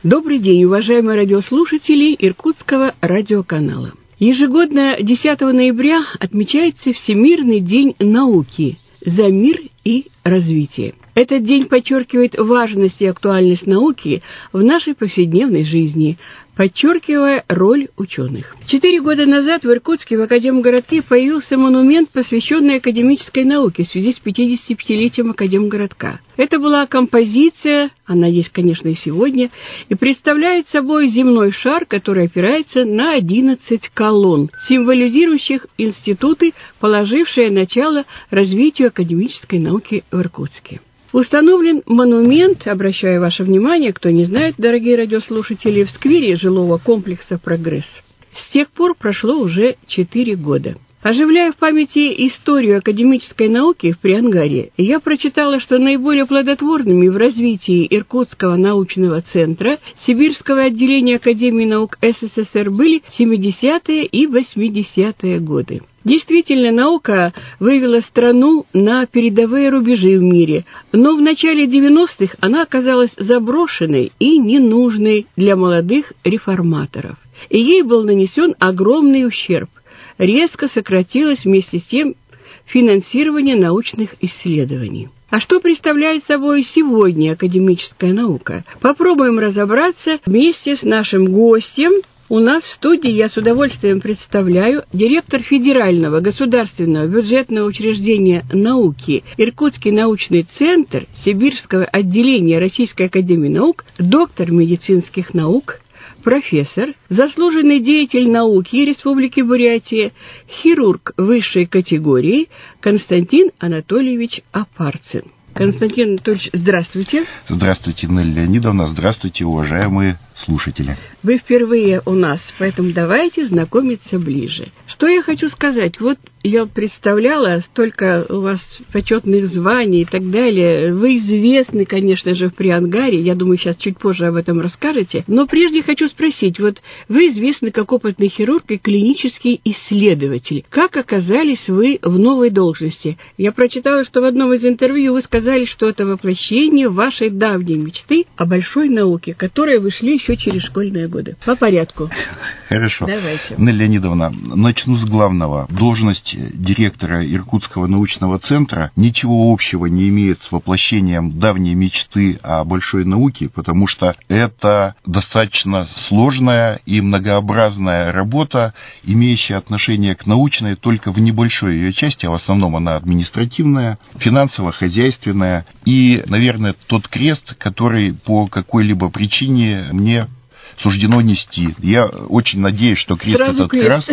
Добрый день, уважаемые радиослушатели Иркутского радиоканала. Ежегодно 10 ноября отмечается Всемирный день науки за мир и развитие. Этот день подчеркивает важность и актуальность науки в нашей повседневной жизни, подчеркивая роль ученых. 4 года назад в Иркутске в Академгородке появился монумент, посвященный академической науке в связи с 55-летием Академгородка. Это была композиция, она есть, конечно, и сегодня, и представляет собой земной шар, который опирается на 11 колонн, символизирующих институты, положившие начало развитию академической науки в Иркутске. Установлен монумент, обращаю ваше внимание, кто не знает, дорогие радиослушатели, в сквере жилого комплекса «Прогресс». С тех пор прошло уже 4 года. Оживляя в памяти историю академической науки в Приангаре, я прочитала, что наиболее плодотворными в развитии Иркутского научного центра Сибирского отделения Академии наук СССР были 70-е и 80-е годы. Действительно, наука вывела страну на передовые рубежи в мире, но в начале 90-х она оказалась заброшенной и ненужной для молодых реформаторов. И ей был нанесен огромный ущерб. Резко сократилось вместе с тем финансирование научных исследований. А что представляет собой сегодня академическая наука? Попробуем разобраться вместе с нашим гостем. У нас в студии, я с удовольствием представляю, директор Федерального государственного бюджетного учреждения науки Иркутский научный центр Сибирского отделения Российской академии наук, доктор медицинских наук, профессор, заслуженный деятель науки Республики Бурятия, хирург высшей категории Константин Анатольевич Апарцин. Константин Анатольевич, здравствуйте. Здравствуйте, Нелли Леонидовна. Здравствуйте, уважаемые слушатели. Вы впервые у нас, поэтому давайте знакомиться ближе. Что я хочу сказать? Вот я представляла, столько у вас почетных званий и так далее. Вы известны, конечно же, в Приангаре. Я думаю, сейчас чуть позже об этом расскажете. Но прежде хочу спросить. Вот вы известны как опытный хирург и клинический исследователь. Как оказались вы в новой должности? Я прочитала, что в одном из интервью вы сказали, что это воплощение вашей давней мечты о большой науке, которой вы шли еще через школьные годы. По порядку. Хорошо. Давайте. Нелли Леонидовна, начну с главного. Должность директора Иркутского научного центра ничего общего не имеет с воплощением давней мечты о большой науке, потому что это достаточно сложная и многообразная работа, имеющая отношение к научной только в небольшой ее части, а в основном она административная, финансово-хозяйственная. И, наверное, тот крест, который по какой-либо причине мне суждено нести. Я очень надеюсь, что крест этот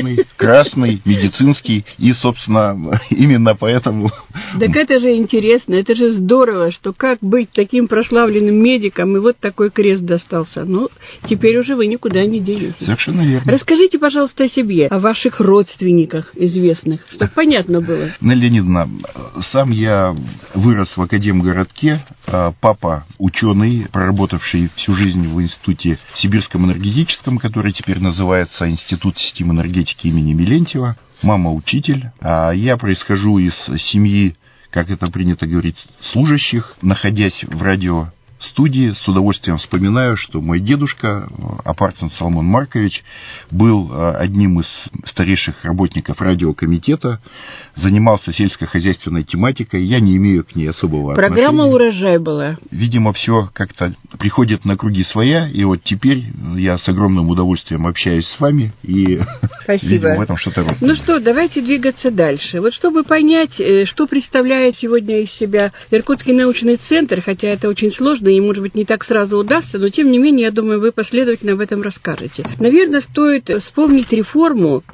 красный, медицинский, и, собственно, именно поэтому... Так это же интересно, это же здорово, что как быть таким прославленным медиком, и вот такой крест достался. Ну, теперь уже вы никуда не денетесь. Совершенно верно. Расскажите, пожалуйста, о себе, о ваших родственниках известных, чтобы понятно было. Нелли Леонидовна, сам я вырос в Академгородке, папа ученый, проработавший всю жизнь в институте Сибирского энергетическом, который теперь называется Институт систем энергетики имени Мелентьева. Мама учитель, а я происхожу из семьи, как это принято говорить, служащих. Находясь в радиостудии, с удовольствием вспоминаю, что мой дедушка, Апарцин Соломон Маркович, был одним из старейших работников радиокомитета, занимался сельскохозяйственной тематикой. Я не имею к ней особого отношения. Программа «Урожай» была. Видимо, все как-то приходит на круги своя, и вот теперь я с огромным удовольствием общаюсь с вами, и видимо, в этом что-то родственное. Ну что, давайте двигаться дальше. Вот чтобы понять, что представляет сегодня из себя Иркутский научный центр, хотя это очень сложно и, может быть, не так сразу удастся, но, тем не менее, я думаю, вы последовательно об этом расскажете. Наверное, стоит вспомнить реформу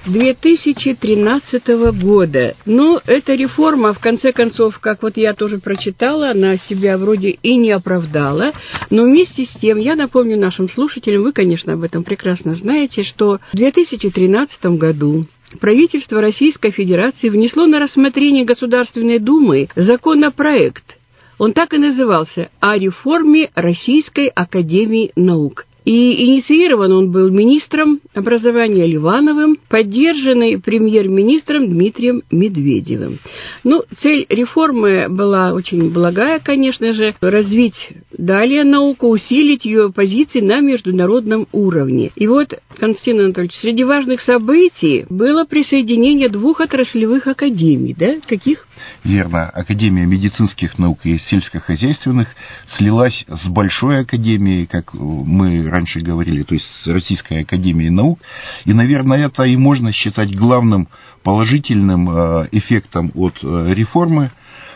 2013 года. Но эта реформа, в конце концов, как вот я тоже прочитала, она себя вроде и не оправдала, но вместе с тем, я напомню нашим слушателям, вы, конечно, об этом прекрасно знаете, что в 2013 году правительство Российской Федерации внесло на рассмотрение Государственной Думы законопроект. Он так и назывался «О реформе Российской Академии Наук». И инициирован он был министром образования Ливановым, поддержанный премьер-министром Дмитрием Медведевым. Ну, цель реформы была очень благая, конечно же, развить далее науку, усилить ее позиции на международном уровне. И вот, Константин Анатольевич, среди важных событий было присоединение 2 отраслевых академий, да? Каких? Верно. Академия медицинских наук и сельскохозяйственных слилась с Большой академией, как мы раньше говорили, то есть с Российской академией наук. И, наверное, это и можно считать главным положительным эффектом от реформы.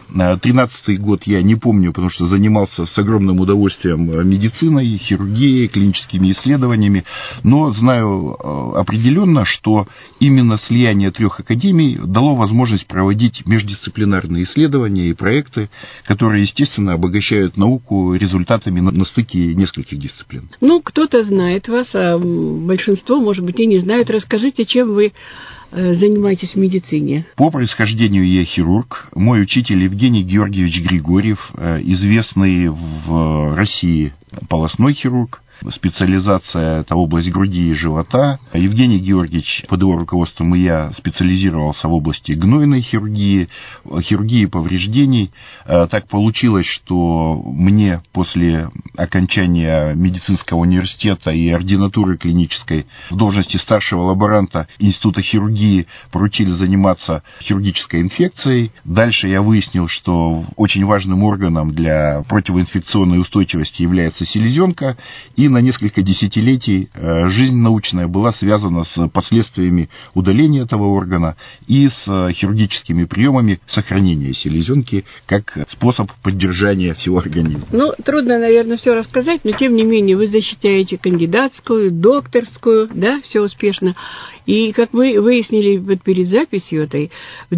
13-й год я не помню, потому что занимался с огромным удовольствием медициной, хирургией, клиническими исследованиями, но знаю определенно, что именно слияние 3 академий дало возможность проводить междисциплинарные исследования и проекты, которые, естественно, обогащают науку результатами на стыке нескольких дисциплин. Ну, кто-то знает вас, а большинство, может быть, и не знают. Расскажите, чем вы занимаетесь в медицине? По происхождению я хирург. Мой учитель Евгений Георгиевич Григорьев, известный в России полостной хирург. Специализация – это область груди и живота. Евгений Георгиевич, под его руководством и я, специализировался в области гнойной хирургии, хирургии повреждений. Так получилось, что мне после окончания медицинского университета и ординатуры клинической в должности старшего лаборанта Института хирургии поручили заниматься хирургической инфекцией. Дальше я выяснил, что очень важным органом для противоинфекционной устойчивости является селезенка, и на несколько десятилетий жизнь научная была связана с последствиями удаления этого органа и с хирургическими приемами сохранения селезенки как способ поддержания всего организма. Ну, трудно, наверное, все рассказать, но тем не менее вы защищаете кандидатскую, докторскую, да, все успешно. И, как мы выяснили вот перед записью этой, в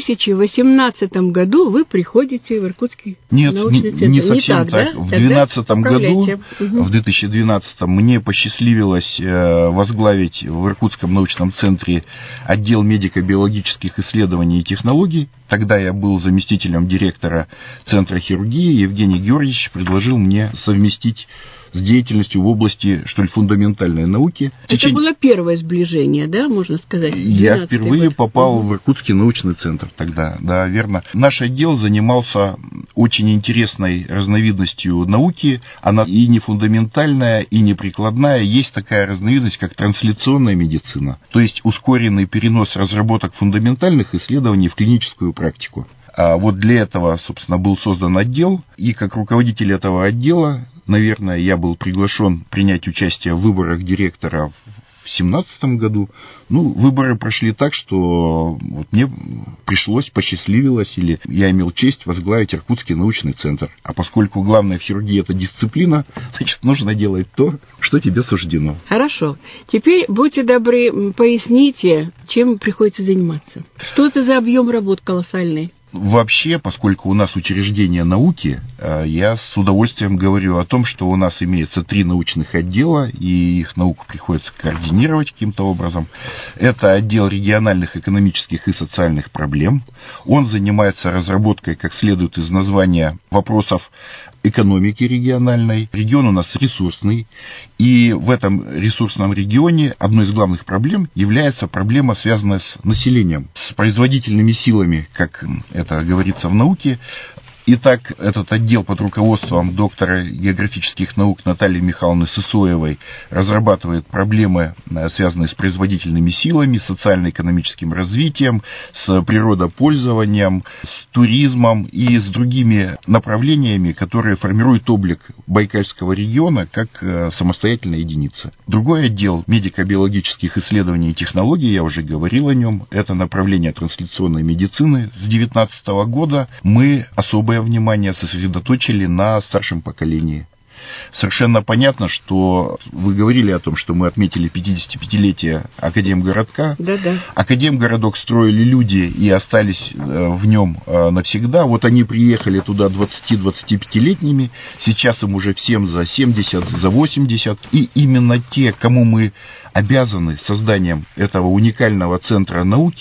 2018 году вы приходите в Иркутский научный центр. Не совсем так. Да? В 2012 году, в 2012 мне посчастливилось возглавить в Иркутском научном центре отдел медико-биологических исследований и технологий. Тогда я был заместителем директора Центра хирургии. Евгений Георгиевич предложил мне совместить с деятельностью в области, что ли, фундаментальной науки. Это было первое сближение, да, можно сказать? Я впервые попал в Иркутский научный центр тогда, да, верно. Наш отдел занимался очень интересной разновидностью науки. Она и не фундаментальная, и не прикладная. Есть такая разновидность, как трансляционная медицина. То есть ускоренный перенос разработок фундаментальных исследований в клиническую практику. А вот для этого, собственно, был создан отдел, и как руководитель этого отдела, наверное, я был приглашен принять участие в выборах директора в 2017 году. Ну, выборы прошли так, что вот мне посчастливилось, или я имел честь возглавить Иркутский научный центр. А поскольку главное в хирургии это дисциплина, значит, нужно делать то, что тебе суждено. Хорошо. Теперь, будьте добры, поясните, чем приходится заниматься. Что это за объем работ колоссальный? Вообще, поскольку у нас учреждение науки, я с удовольствием говорю о том, что у нас имеется 3 научных отдела, и их науку приходится координировать каким-то образом. Это отдел региональных экономических и социальных проблем. Он занимается разработкой, как следует из названия, вопросов экономики региональной. Регион у нас ресурсный, и в этом ресурсном регионе одной из главных проблем является проблема, связанная с населением, с производительными силами, как это говорится в науке. Итак, этот отдел под руководством доктора географических наук Натальи Михайловны Сысоевой разрабатывает проблемы, связанные с производительными силами, социально-экономическим развитием, с природопользованием, с туризмом и с другими направлениями, которые формируют облик Байкальского региона как самостоятельная единица. Другой отдел медико-биологических исследований и технологий, я уже говорил о нем, это направление трансляционной медицины. С 2019 года мы особое внимание сосредоточили на старшем поколении. Совершенно понятно, что вы говорили о том, что мы отметили 55-летие Академгородка. Да-да. Академгородок строили люди и остались в нем навсегда. Вот они приехали туда 20-25-летними, сейчас им уже всем за 70, за 80. И именно те, кому мы обязаны созданием этого уникального центра науки,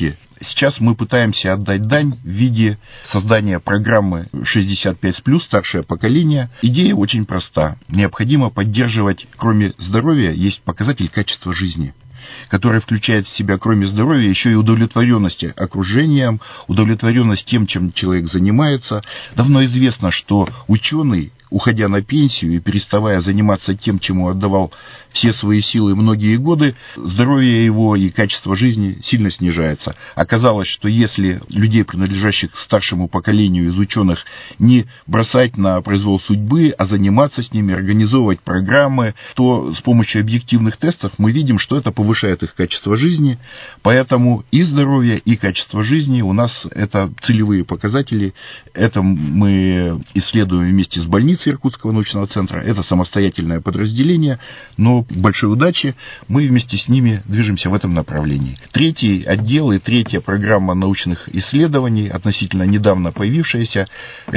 сейчас мы пытаемся отдать дань в виде создания программы 65+, старшее поколение. Идея очень проста. Необходимо поддерживать, кроме здоровья, есть показатель качества жизни, который включает в себя, кроме здоровья, еще и удовлетворенность окружением, удовлетворенность тем, чем человек занимается. Давно известно, что ученый, уходя на пенсию и переставая заниматься тем, чему отдавал все свои силы многие годы, здоровье его и качество жизни сильно снижается. Оказалось, что если людей, принадлежащих к старшему поколению из ученых, не бросать на произвол судьбы, а заниматься с ними, организовывать программы, то с помощью объективных тестов мы видим, что это повышает их качество жизни. Поэтому и здоровье, и качество жизни у нас это целевые показатели. Это мы исследуем вместе с больницей Иркутского научного центра. Это самостоятельное подразделение, но к большой удаче мы вместе с ними движемся в этом направлении. Третий отдел и третья программа научных исследований, относительно недавно появившаяся,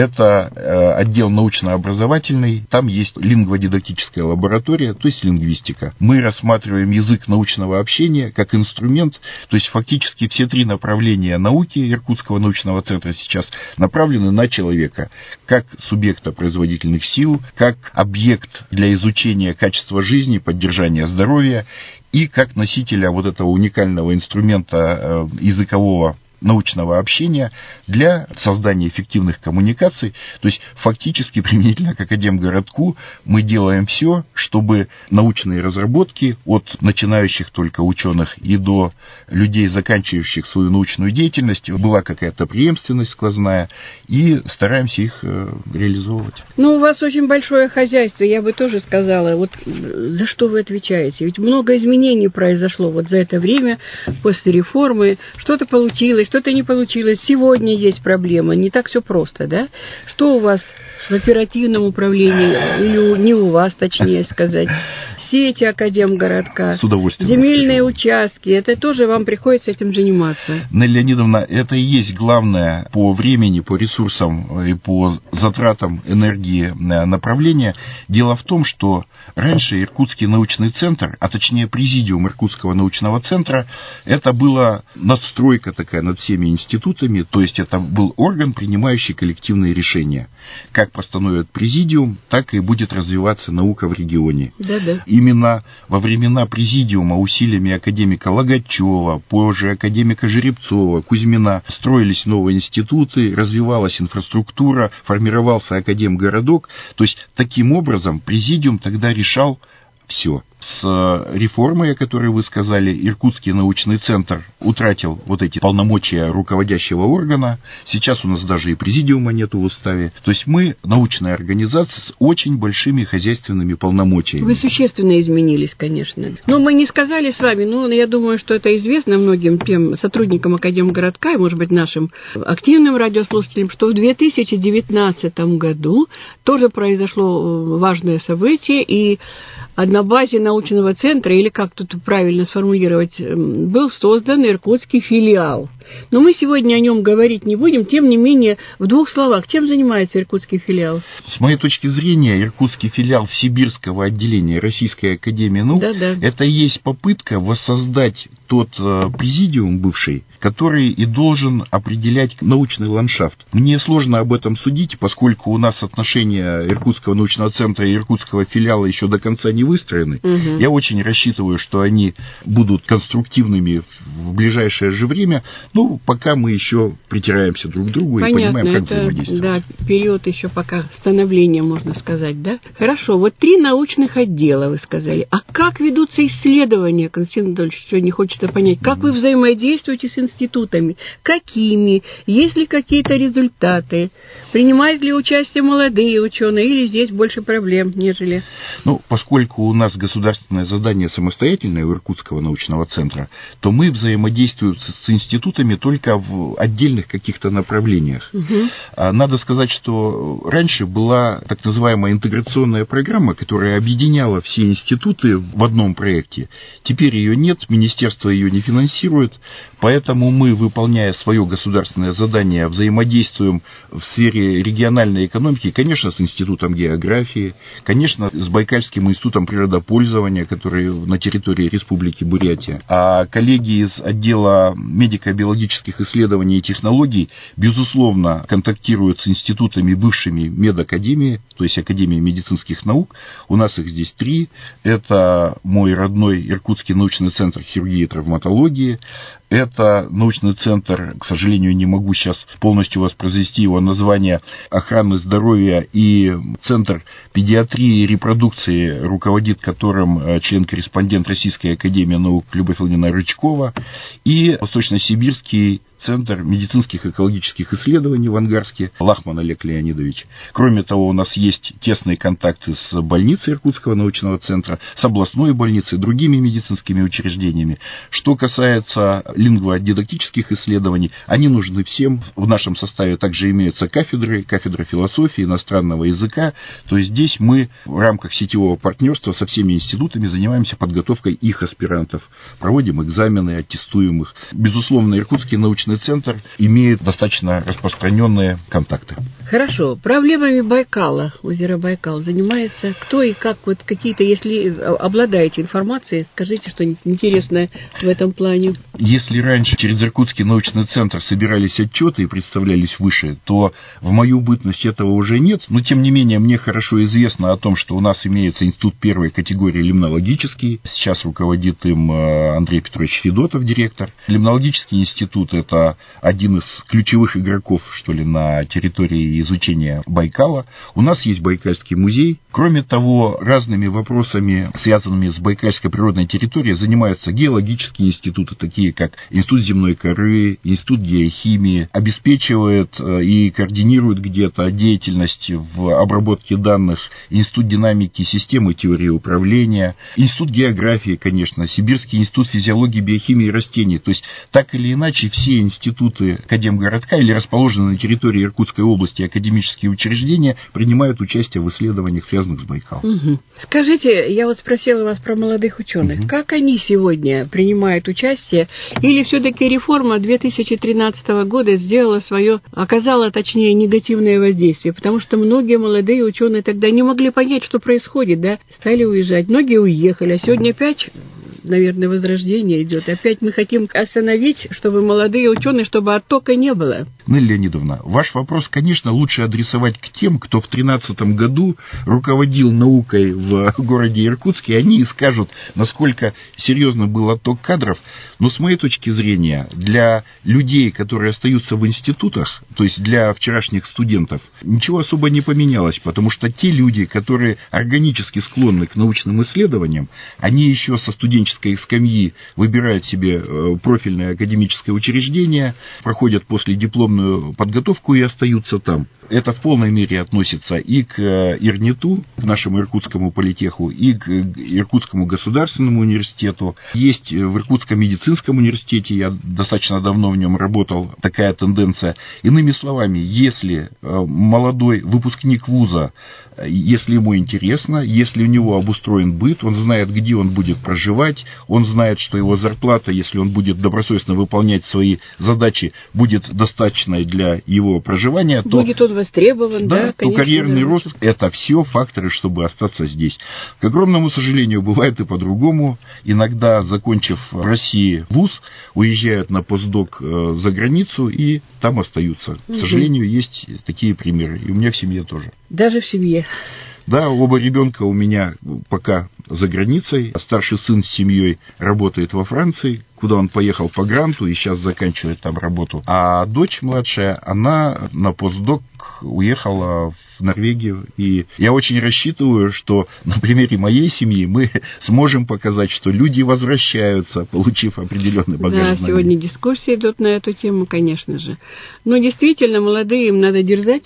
это отдел научно-образовательный. Там есть лингводидактическая лаборатория, то есть лингвистика. Мы рассматриваем язык научного общения как инструмент, то есть фактически все три направления науки Иркутского научного центра сейчас направлены на человека, как субъекта производительных сил, как объект для изучения качества жизни, поддержания здоровья и как носителя вот этого уникального инструмента языкового научного общения для создания эффективных коммуникаций. То есть фактически применительно к Академгородку мы делаем все, чтобы научные разработки от начинающих только ученых и до людей, заканчивающих свою научную деятельность, была какая-то преемственность сквозная, и стараемся их реализовывать. Ну, у вас очень большое хозяйство, я бы тоже сказала. Вот за что вы отвечаете? Ведь много изменений произошло вот за это время, после реформы. Что-то получилось, что-то не получилось. Сегодня есть проблема. Не так все просто, да? Что у вас в оперативном управлении, или не у вас, точнее сказать? Сети Академгородка, земельные участки, это тоже вам приходится этим заниматься. Нелли Леонидовна, это и есть главное по времени, по ресурсам и по затратам энергии направления. Дело в том, что раньше Иркутский научный центр, а точнее президиум Иркутского научного центра, это была надстройка такая над всеми институтами, то есть это был орган, принимающий коллективные решения. Как постановит президиум, так и будет развиваться наука в регионе. Да-да. Именно во времена президиума усилиями академика Логачева, позже академика Жеребцова, Кузьмина строились новые институты, развивалась инфраструктура, формировался Академгородок. То есть таким образом президиум тогда решал все. С реформой, о которой вы сказали, Иркутский научный центр утратил вот эти полномочия руководящего органа. Сейчас у нас даже и президиума нету в уставе. То есть мы научная организация с очень большими хозяйственными полномочиями. Вы существенно изменились, конечно. Но мы не сказали с вами, но я думаю, что это известно многим тем сотрудникам Академгородка и, может быть, нашим активным радиослушателям, что в 2019 году тоже произошло важное событие, и на базе научного центра, или как тут правильно сформулировать, был создан иркутский филиал. Но мы сегодня о нем говорить не будем, тем не менее, в двух словах, чем занимается иркутский филиал? С моей точки зрения, иркутский филиал Сибирского отделения Российской академии наук, это и есть попытка воссоздать тот президиум бывший, который и должен определять научный ландшафт. Мне сложно об этом судить, поскольку у нас отношения Иркутского научного центра и иркутского филиала еще до конца не выстроены. Угу. Я очень рассчитываю, что они будут конструктивными в ближайшее же время. Ну, пока мы еще притираемся друг к другу. Понятно, и понимаем, как взаимодействовать. Да, период еще пока становления, можно сказать, да? Хорошо, вот 3 научных отдела, вы сказали. А как ведутся исследования, Константин Анатольевич, сегодня хочется понять, как вы взаимодействуете с институтами? Какими? Есть ли какие-то результаты? Принимают ли участие молодые ученые? Или здесь больше проблем, нежели... Ну, поскольку у нас государственное задание самостоятельное у Иркутского научного центра, то мы взаимодействуем с институтами только в отдельных каких-то направлениях. Угу. Надо сказать, что раньше была так называемая интеграционная программа, которая объединяла все институты в одном проекте. Теперь ее нет, министерство ее не финансирует, поэтому мы, выполняя свое государственное задание, взаимодействуем в сфере региональной экономики, конечно, с Институтом географии, конечно, с Байкальским институтом природопользования, который на территории Республики Бурятия. А коллеги из отдела медико-биологических исследований и технологий, безусловно, контактируют с институтами бывшими медакадемии, то есть Академии медицинских наук. У нас их здесь 3. Это мой родной Иркутский научный центр хирургии и травматологии. Это научный центр, к сожалению, не могу сейчас полностью воспроизвести его название, охраны здоровья, и центр педиатрии и репродукции, руководит которым член-корреспондент Российской академии наук Любовь Владимировна Рычкова, и Восточно-Сибирский Центр медицинских экологических исследований в Ангарске, Лахман Олег Леонидович. Кроме того, у нас есть тесные контакты с больницей Иркутского научного центра, с областной больницей, другими медицинскими учреждениями. Что касается лингводидактических исследований, они нужны всем. В нашем составе также имеются кафедра философии, иностранного языка. То есть здесь мы в рамках сетевого партнерства со всеми институтами занимаемся подготовкой их аспирантов. Проводим экзамены, аттестуем их. Безусловно, Иркутский научный центр имеет достаточно распространенные контакты. Хорошо. Проблемами Байкала, озера Байкал, занимается кто и как? Вот какие-то, если обладаете информацией, скажите что-нибудь интересное в этом плане. Если раньше через Иркутский научный центр собирались отчеты и представлялись выше, то в мою бытность этого уже нет. Но, тем не менее, мне хорошо известно о том, что у нас имеется институт первой категории лимнологический. Сейчас руководит им Андрей Петрович Федотов, директор. Лимнологический институт – это один из ключевых игроков, что ли, на территории изучения Байкала. У нас есть Байкальский музей. Кроме того, разными вопросами, связанными с Байкальской природной территорией, занимаются геологические институты, такие как Институт земной коры, Институт геохимии, обеспечивает и координирует где-то деятельность в обработке данных Институт динамики системы теории управления, Институт географии, конечно, Сибирский институт физиологии, биохимии растений. То есть, так или иначе, все институты Академгородка или расположенные на территории Иркутской области академические учреждения принимают участие в исследованиях, связанных с Байкалом. Угу. Скажите, я вот спросила вас про молодых ученых. Угу. Как они сегодня принимают участие? Или все-таки реформа 2013 года сделала свое, оказала, точнее, негативное воздействие? Потому что многие молодые ученые тогда не могли понять, что происходит, да? Стали уезжать. Многие уехали, а сегодня опять, наверное, возрождение идет. Опять мы хотим остановить, чтобы молодые ученые, чтобы оттока не было. Нелли Леонидовна, ваш вопрос, конечно, лучше адресовать к тем, кто в 2013 году руководил наукой в городе Иркутске, и они и скажут, насколько серьезно был отток кадров. Но с моей точки зрения, для людей, которые остаются в институтах, то есть для вчерашних студентов, ничего особо не поменялось, потому что те люди, которые органически склонны к научным исследованиям, они еще со студенческой скамьи выбирают себе профильное академическое учреждение, проходят после дипломную подготовку и остаются там. Это в полной мере относится и к ИРНИТу, к нашему Иркутскому политеху, и к Иркутскому государственному университету. Есть в Иркутском медицинском университете, я достаточно давно в нем работал, такая тенденция. Иными словами, если молодой выпускник вуза, если ему интересно, если у него обустроен быт, он знает, где он будет проживать, он знает, что его зарплата, если он будет добросовестно выполнять свои задачи, будет достаточной для его проживания, то будет он востребован, да, конечно, то карьерный рост – это все факторы, чтобы остаться здесь. К огромному сожалению, бывает и по-другому. Иногда, закончив в России вуз, уезжают на постдок за границу и там остаются. К сожалению, есть такие примеры. И у меня в семье тоже. Даже в семье. Да, оба ребенка у меня пока за границей. Старший сын с семьей работает во Франции, куда он поехал по гранту и сейчас заканчивает там работу. А дочь младшая, она на постдок уехала в Норвегию. И я очень рассчитываю, что на примере моей семьи мы сможем показать, что люди возвращаются, получив определенный багаж знаний. Да, сегодня дискуссии идут на эту тему, конечно же. Но действительно, молодые, им надо дерзать.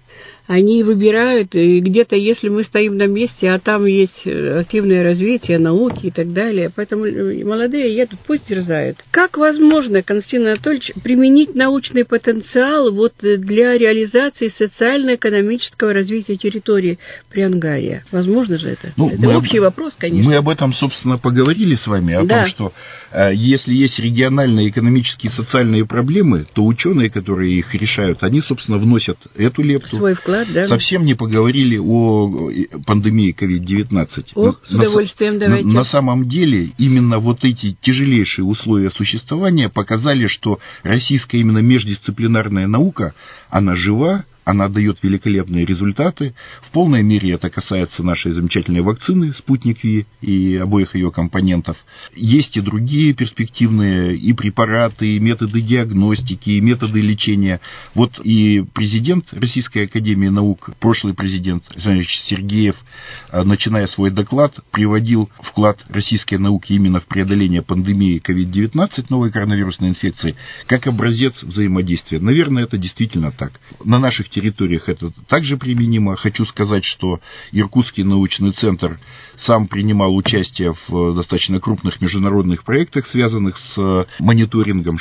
Они выбирают, и где-то, если мы стоим на месте, а там есть активное развитие науки и так далее, поэтому молодые едут, пусть дерзают. Как возможно, Константин Анатольевич, применить научный потенциал вот для реализации социально-экономического развития территории Приангария? Возможно же это? Это общий вопрос, конечно. Мы об этом, собственно, поговорили с вами, о том, что если есть региональные экономические и социальные проблемы, то ученые, которые их решают, они, собственно, вносят эту лепту. Свой вклад. совсем не поговорили о пандемии COVID-19. С удовольствием давайте. На самом деле, именно вот эти тяжелейшие условия существования показали, что российская именно междисциплинарная наука, она жива, она дает великолепные результаты. В полной мере это касается нашей замечательной вакцины «Спутник Ви» и обоих ее компонентов. Есть и другие перспективные и препараты, и методы диагностики, и методы лечения. Вот и президент Российской академии наук, прошлый президент Александр Сергеев, начиная свой доклад, приводил вклад российской науки именно в преодоление пандемии COVID-19, новой коронавирусной инфекции, как образец взаимодействия. Наверное, это действительно так. На наших территориях это также применимо. Хочу сказать, что Иркутский научный центр сам принимал участие в достаточно крупных международных проектах, связанных с мониторингом,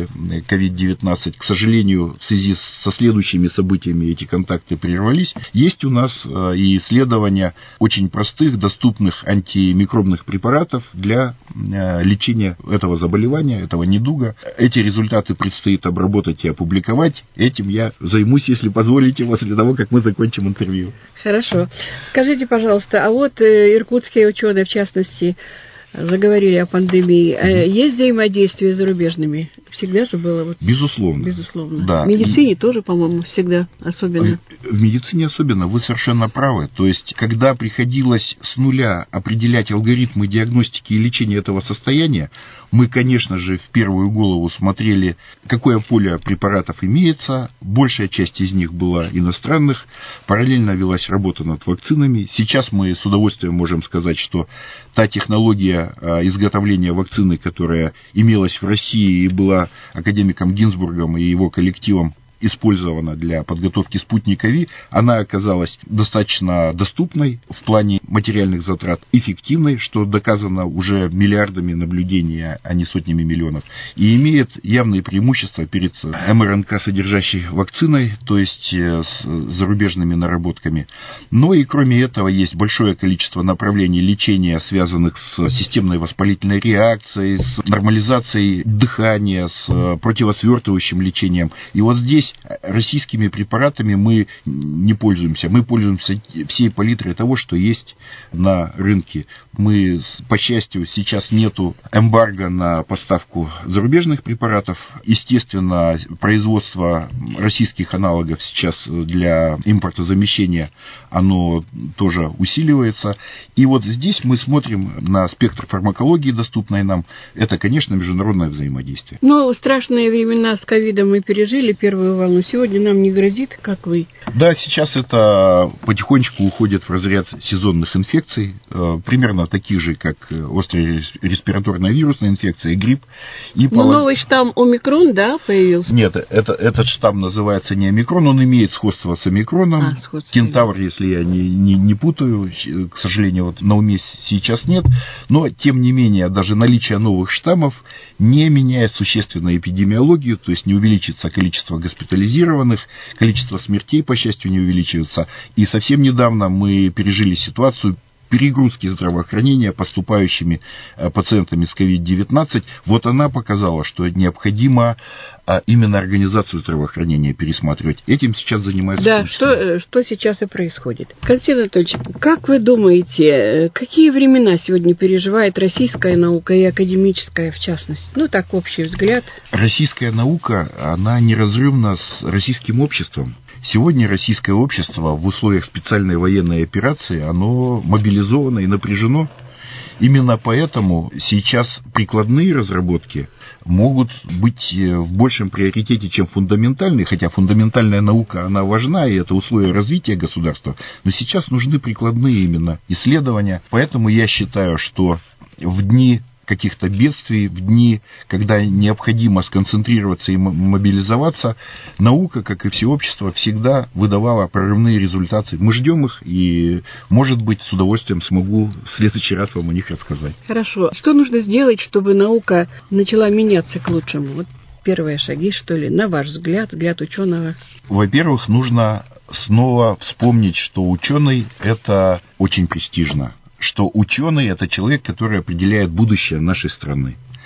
COVID-19. К сожалению, в связи со следующими событиями эти контакты прервались. Есть у нас и исследования очень простых, доступных антимикробных препаратов для лечения этого заболевания, этого недуга. Эти результаты предстоит обработать и опубликовать. Этим я займусь, если позволите, после того, как мы закончим интервью. Хорошо. Скажите, пожалуйста, а вот иркутские ученые, в частности, заговорили о пандемии. Есть взаимодействие с зарубежными? Всегда же было? Безусловно. Безусловно. Да. В медицине тоже, по-моему, всегда особенно. В медицине особенно, вы совершенно правы. То есть, когда приходилось с нуля определять алгоритмы диагностики и лечения этого состояния, мы, конечно же, в первую голову смотрели, какое поле препаратов имеется. Большая часть из них была иностранных. Параллельно велась работа над вакцинами. Сейчас мы с удовольствием можем сказать, что та технология изготовления вакцины, которая имелась в России и была академиком Гинзбургом и его коллективом использована для подготовки спутника Ви, она оказалась достаточно доступной в плане материальных затрат, эффективной, что доказано уже миллиардами наблюдений, а не сотнями миллионов, и имеет явные преимущества перед МРНК-содержащей вакциной, то есть с зарубежными наработками. Но и кроме этого есть большое количество направлений лечения, связанных с системной воспалительной реакцией, с нормализацией дыхания, с противосвертывающим лечением. И вот здесь российскими препаратами мы не пользуемся. Мы пользуемся всей палитрой того, что есть на рынке. Мы, по счастью, сейчас нету эмбарго на поставку зарубежных препаратов. Естественно, производство российских аналогов сейчас для импортозамещения, оно тоже усиливается. И вот здесь мы смотрим на спектр фармакологии, доступной нам. Это, конечно, международное взаимодействие. Но страшные времена с ковидом мы пережили, первую волну. Сегодня нам не грозит, как вы? Да, сейчас это потихонечку уходит в разряд сезонных инфекций, примерно таких же, как острая респираторная вирусная инфекция, грипп. Новый штамм омикрон, да, появился? Нет, этот штамм называется не омикрон, он имеет сходство с омикроном. Кентавр, если я не путаю, к сожалению, вот на уме сейчас нет. Но, тем не менее, даже наличие новых штаммов не меняет существенно эпидемиологию, то есть не увеличится количество госпитализированных, количество смертей, по счастью, не увеличивается. И совсем недавно мы пережили ситуацию перегрузки здравоохранения поступающими пациентами с COVID-19. Вот она показала, что необходимо именно организацию здравоохранения пересматривать. Этим сейчас занимается... Да, что сейчас и происходит. Константин Анатольевич, как вы думаете, какие времена сегодня переживает российская наука и академическая в частности? Ну, так, общий взгляд. Российская наука, она неразрывна с российским обществом. Сегодня российское общество в условиях специальной военной операции, оно мобилизовано и напряжено. Именно поэтому сейчас прикладные разработки могут быть в большем приоритете, чем фундаментальные, хотя фундаментальная наука, она важна, и это условие развития государства, но сейчас нужны прикладные именно исследования. Поэтому я считаю, что в дни каких-то бедствий, в дни, когда необходимо сконцентрироваться и мобилизоваться, наука, как и все общество, всегда выдавала прорывные результаты. Мы ждем их, и, может быть, с удовольствием смогу в следующий раз вам о них рассказать. Хорошо. Что нужно сделать, чтобы наука начала меняться к лучшему? Вот первые шаги, что ли, на ваш взгляд ученого? Во-первых, нужно снова вспомнить, что ученый – это очень престижно. Что ученый – это человек, который определяет будущее нашей страны.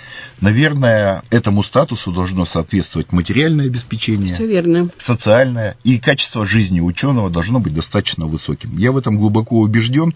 Наверное, этому статусу должно соответствовать материальное обеспечение, все верно, социальное, и качество жизни ученого должно быть достаточно высоким. Я в этом глубоко убежден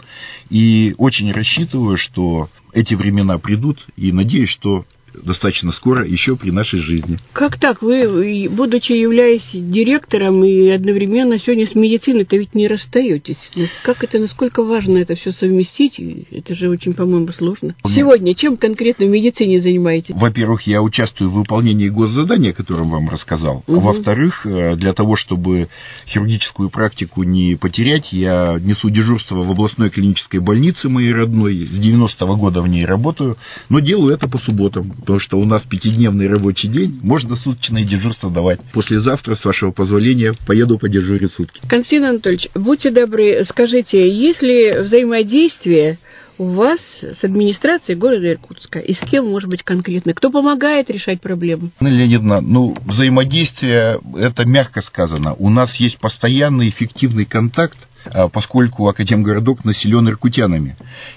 и очень рассчитываю, что эти времена придут, и надеюсь, что достаточно скоро еще при нашей жизни. Как так? Вы, будучи являясь директором и одновременно сегодня с медициной-то ведь не расстаетесь. Как это, насколько важно это все совместить? Это же очень, по-моему, сложно. Сегодня чем конкретно в медицине занимаетесь? Во-первых, я участвую в выполнении госзадания, о котором вам рассказал. Угу. Во-вторых, для того, чтобы хирургическую практику не потерять, я несу дежурство в областной клинической больнице моей родной. С 90-го года в ней работаю, но делаю это по субботам. Потому что у нас 5-дневный рабочий день, можно суточное дежурство давать. Послезавтра, с вашего позволения, поеду подежурить сутки. Константин Анатольевич, будьте добры, скажите, есть ли взаимодействие у вас с администрацией города Иркутска? И с кем, может быть, конкретно? Кто помогает решать проблемы? Леонидовна, взаимодействие, это мягко сказано. У нас есть постоянный эффективный контакт, поскольку Академгородок населен иркутянами.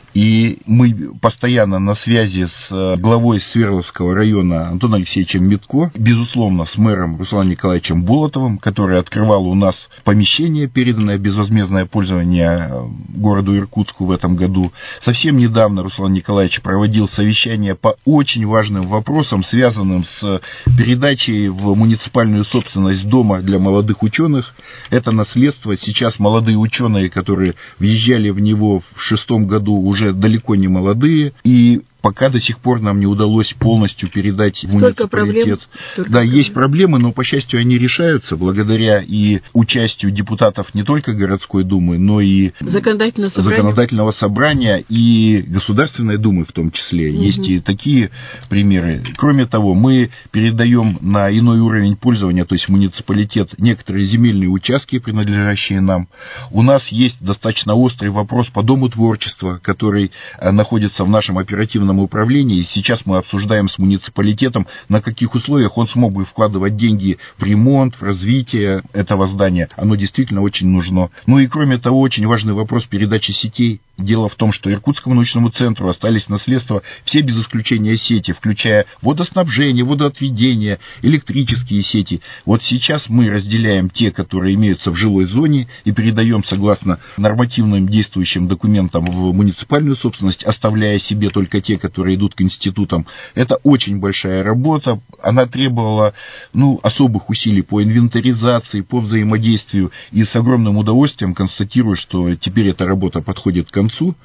И мы постоянно на связи с главой Свердловского района Антоном Алексеевичем Митко, безусловно, с мэром Русланом Николаевичем Булатовым, который открывал у нас помещение, переданное в безвозмездное пользование городу Иркутску в этом году. Совсем недавно Руслан Николаевич проводил совещание по очень важным вопросам, связанным с передачей в муниципальную собственность дома для молодых ученых. Это наследство. Сейчас молодые ученые, которые въезжали в него в 2006 году, уже далеко не молодые, и пока до сих пор нам не удалось полностью передать в муниципалитет. Да, есть проблемы, но, по счастью, они решаются благодаря и участию депутатов не только городской думы, но и законодательного собрания и Государственной думы в том числе. Угу. Есть и такие примеры. Кроме того, мы передаем на иной уровень пользования, то есть в муниципалитет, некоторые земельные участки, принадлежащие нам. У нас есть достаточно острый вопрос по Дому творчества, который находится в нашем оперативном управлении. Сейчас мы обсуждаем с муниципалитетом, на каких условиях он смог бы вкладывать деньги в ремонт, в развитие этого здания. Оно действительно очень нужно. И кроме того, очень важный вопрос передачи сетей. Дело в том, что Иркутскому научному центру остались в наследство все без исключения сети, включая водоснабжение, водоотведение, электрические сети. Вот сейчас мы разделяем те, которые имеются в жилой зоне, и передаем согласно нормативным действующим документам в муниципальную собственность, оставляя себе только те, которые идут к институтам. Это очень большая работа. Она требовала особых усилий по инвентаризации, по взаимодействию. И с огромным удовольствием констатирую, что теперь эта работа подходит к концу.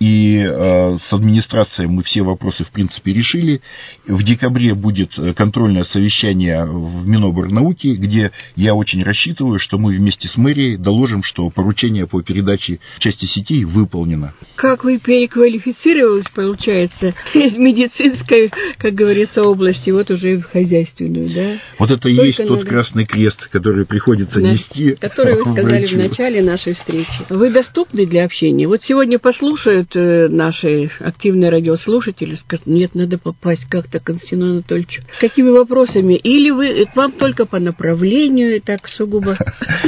И с администрацией мы все вопросы, в принципе, решили. В декабре будет контрольное совещание в Миноборнауки, где я очень рассчитываю, что мы вместе с мэрией доложим, что поручение по передаче части сетей выполнено. Как вы переквалифицировались, получается, из медицинской, как говорится, области, вот уже в хозяйственную, да? Вот это и есть тот Красный Крест, который приходится нести. Который вы сказали в начале нашей встречи. Вы доступны для общения? Вот сегодня послушают наши активные радиослушатели, скажут, нет, надо попасть как-то к Константину Анатольевичу. С какими вопросами? Или вам только по направлению, так сугубо?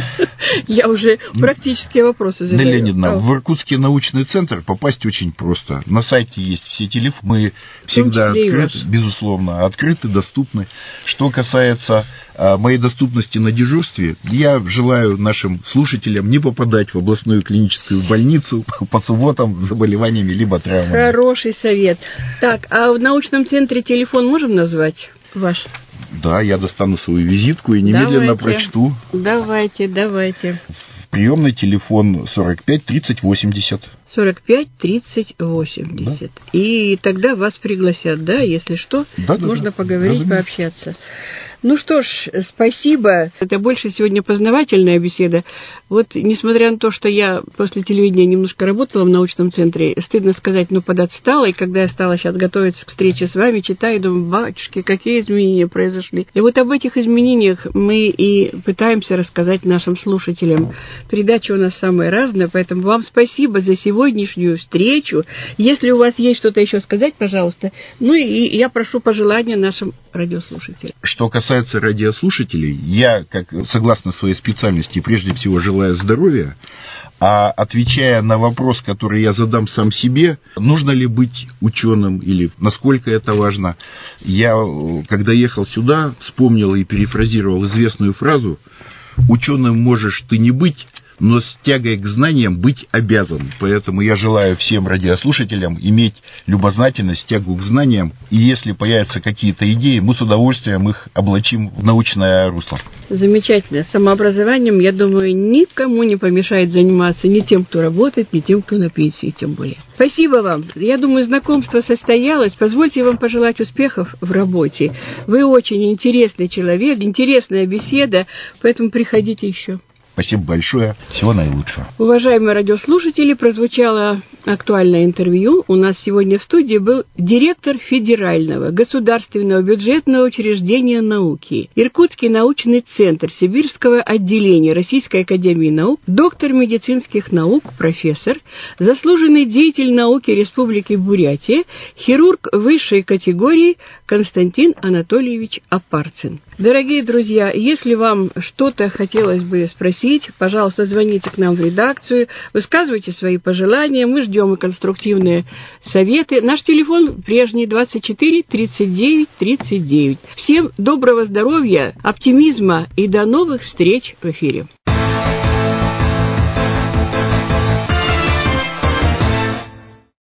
Я уже практические вопросы задаю. Леонидовна, в Иркутский научный центр попасть очень просто. На сайте есть все телефоны, мы всегда открыты, безусловно, открыты, доступны. Что касается моей доступности на дежурстве, я желаю нашим слушателям не попадать в областную клиническую больницу по субботам с заболеваниями либо травмами. Хороший совет. Так, а в научном центре телефон можем назвать ваш? Да, я достану свою визитку и немедленно прочту. Давайте. Приемный телефон 45 30 80. 45 30 80. Да. И тогда вас пригласят, да, если что, можно поговорить, пообщаться. Ну что ж, спасибо. Это больше сегодня познавательная беседа. Вот, несмотря на то, что я после телевидения немножко работала в научном центре, стыдно сказать, подотстала, и когда я стала сейчас готовиться к встрече с вами, читаю, думаю, батюшки, какие изменения произошли. И вот об этих изменениях мы и пытаемся рассказать нашим слушателям. Передача у нас самая разная, поэтому вам спасибо за сегодняшнюю встречу. Если у вас есть что-то еще сказать, пожалуйста. И я прошу пожелания нашим радиослушателям. Что касается радиослушателей, я, согласно своей специальности, прежде всего желаю здоровья, А отвечая на вопрос, который я задам сам себе, нужно ли быть ученым или насколько это важно, я, когда ехал сюда, вспомнил и перефразировал известную фразу: «Ученым можешь ты не быть, но с тягой к знаниям быть обязан». Поэтому я желаю всем радиослушателям иметь любознательность, тягу к знаниям, и если появятся какие-то идеи, мы с удовольствием их облачим в научное русло. Замечательно. Самообразованием, я думаю, никому не помешает заниматься, ни тем, кто работает, ни тем, кто на пенсии, тем более. Спасибо вам. Я думаю, знакомство состоялось. Позвольте вам пожелать успехов в работе. Вы очень интересный человек, интересная беседа, поэтому приходите еще. Спасибо большое. Всего наилучшего. Уважаемые радиослушатели, прозвучало актуальное интервью. У нас сегодня в студии был директор Федерального государственного бюджетного учреждения науки, Иркутский научный центр Сибирского отделения Российской академии наук, доктор медицинских наук, профессор, заслуженный деятель науки Республики Бурятия, хирург высшей категории Константин Анатольевич Апарцин. Дорогие друзья, если вам что-то хотелось бы спросить, пожалуйста, звоните к нам в редакцию, высказывайте свои пожелания, мы ждем и конструктивные советы. Наш телефон прежний 24 39 39. Всем доброго здоровья, оптимизма и до новых встреч в эфире.